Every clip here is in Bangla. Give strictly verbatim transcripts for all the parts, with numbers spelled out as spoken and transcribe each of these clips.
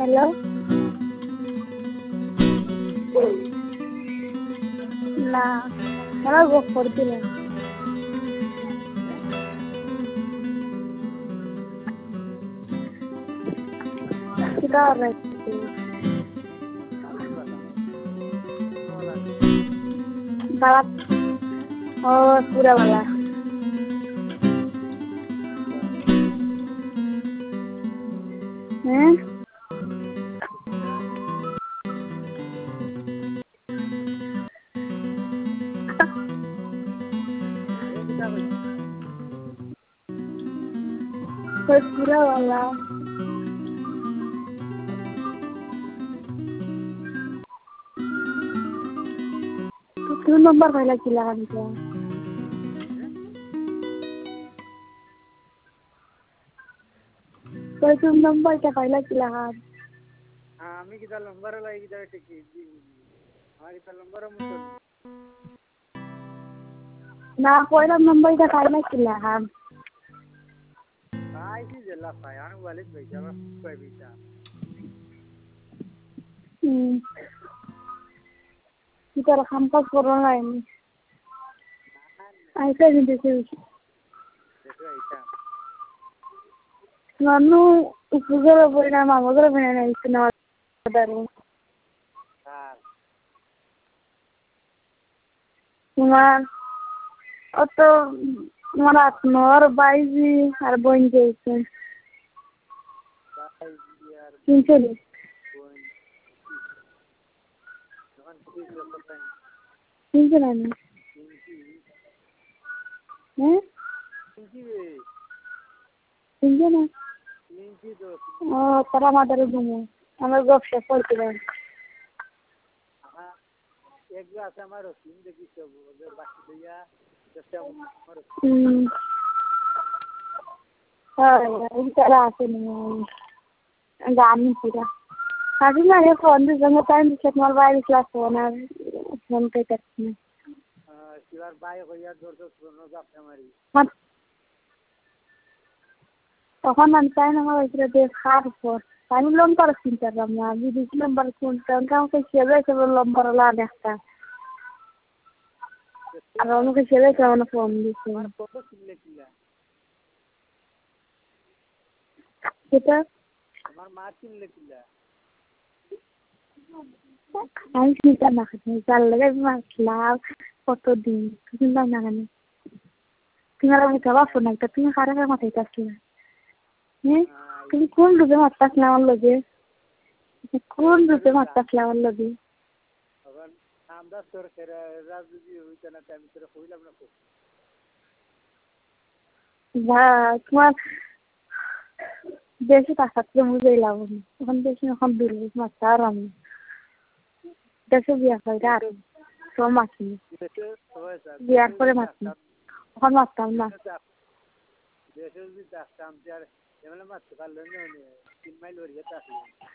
হ্যালো না আমার গোপ করছিলেন কিতা হবে বাবা ও पूरा वाला हैं कोई पूरा वाला तो क्यों नंबर पहला किला का दिया कोई तुम नंबर क्या पहला किला का हाँ आमी किता नंबर लाई किता टिकी हमारी किता नंबर मुझे ना कोई नंबर क्या पहला किला का काय की जल्ला पायान वाले पैसा बस कोई पैसा हम्म किता रकम का कोरोना है ऐसा नहीं देखे देखो ऐसा नन्नू उपगोर बोलना मामगोर बोलना इतना दारू हाँ तुम्हार और तो तुम्हारा नौर बाईजी और बोइन जैसे बाईजी यार तीन सौ बीस बोइन जवान तीस लोग पता है तीन सौ नानी हैं तीन वे तीन सौ ना तीन की तो ओ परा मातारे घूमो हमें गप से पढ़ते रहे हाँ एक बार से हमारे तीन देखी सब अगर बाकी भैया जैसे हमारे हम्म हाँ यार इस तरह आते नहीं हैं गानी पूरा अभी मैं ये फोन भी जमा टाइम से तुम्हारे बाई क्लास होना फोन पे करती हूँ हाँ शिवार बाई भैया जोर जोर सुनो जाप हमारी मत तখন अंताय ना हमारे इधर देश खार पर पानी लोन पर चिंता करना अभी दूसरे नंबर कौन सा उनका उनके शेयर से वो नंबर ला देखता और उनके शेयर से उन्हें फोन दी थी फोटो किल्ले किया कितना हमार मार किल्ले किया आई चिंता ना करते चल लगे मतलब फोटो दी चिंता ना करना तुम्हारा भी कब फोन आई तो तुम्हें खारा का मत इतना किया हैं तुम कौन रुपए मत पास लावन लगे कौन रुपए मत पास लावन लगे अगर नामदार सर कर राजनीति हुई तना टाइम तेरे कोई लगना को वाह तुम्हार देश का सत्य मुझे लावन हम देश में हम दूर मत चार हम देश भी है यार सो मत बिहार पर मत हम मत ना देश भी दास्तान यार ये मतलब मत कर लेने उन्हें तीन माइल और ये ताकि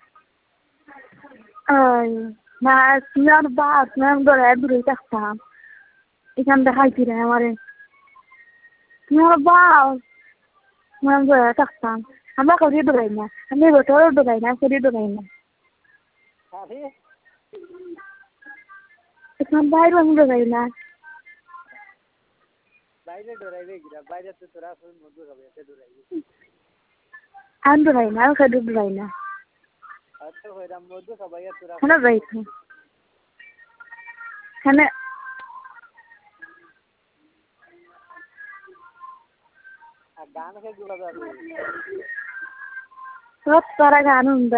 ay na sinar baat na dore dure takta ikan dekhai tire amare sinar baat na dore takta আমরা করি দোলাই না আমি বছর দোলাই না করি দোলাই না আরে এখন বাইরে আমি দোলাই না বাইরে দোরাইবে গিরা বাইরে তো তোরা কোন মধু খাবে এতে দোরাইবে আমি দোলাই না আমি করি দোলাই না আচ্ছা হইরা মধু খাবে এত তোরা হ্যাঁ ভাই তো হ্যাঁ আর গান কে গুলা যাবে সব সারা গান উন্দা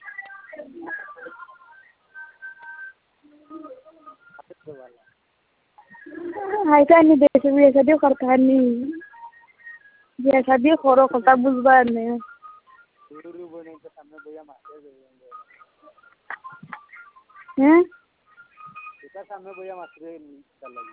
हाइटा नहीं देश भी ऐसा दियो करता है नहीं ये ऐसा दियो करो करता बुझवा नहीं गुरु बने के सामने भैया मारते हैं इसका सामने भैया मारते चल लगी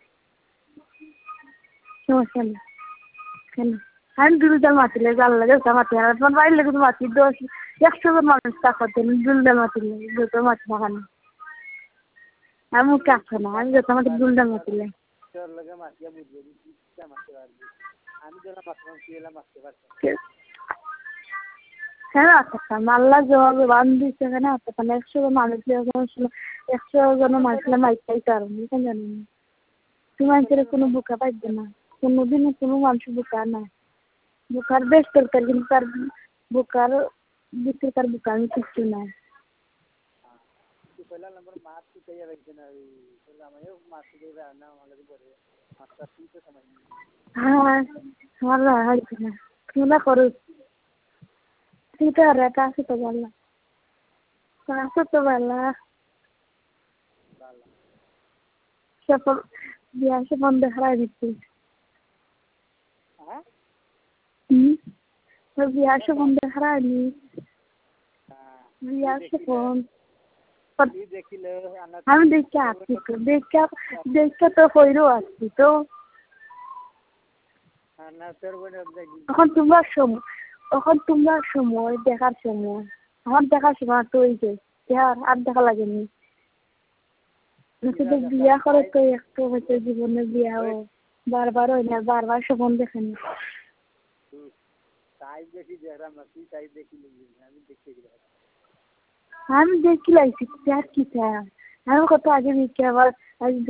क्यों चल चल हम दूर जल मारते ले चल लगे समाते हैं पर भाई लगे तो मारती दो एक सौ बार मारते स्टार्ट करते हैं दूर जल मारते ले दो तो मारते खाना हम क्या करना हम जो समाते दूर जल मारते ले चल लगे मारते बुझ गई क्या मारते वाली আমি যেন মাত্র কিলা মারতে পারছি কেন আসতাম আল্লাহ জবাবে বান দিচ্ছে কেন আসতাম একশো জন মানুষ ছিল একশো জন মানুষ মাইকটাই কারণ কেন জানি না তুমি মানুষের কোনো বোকা পাইবে না কোনোদিনও কোনো মানুষ বোকা নাই বোকার বেশ দরকার কিন্তু তার বোকার ভিতরে তার বোকা আমি কিচ্ছু নাই হ্যাঁ আমার হয়েছে না তুমি না করো তুই তো আর কাছে তো বললা কাছে তো বললা সব বিয়া সে বন্ধ হারাই দিচ্ছি হুম বিয়া সে বন্ধ হারাইনি বিয়া সে ফোন আমি দেখে আসছি তো দেখে দেখে তো হইরও আসছি তো এখন তোমার সময় এখন তোমার সময় দেখার সময় আমার দেখার সময় তো ওই যে আর আর দেখা লাগেনি বিয়া করে তো একটু হচ্ছে জীবনে বিয়া ও বারবার হয় না বারবার সপন দেখেনি আমি দেখি লাইছি আর কি চাই আমি কত আগে দেখি আবার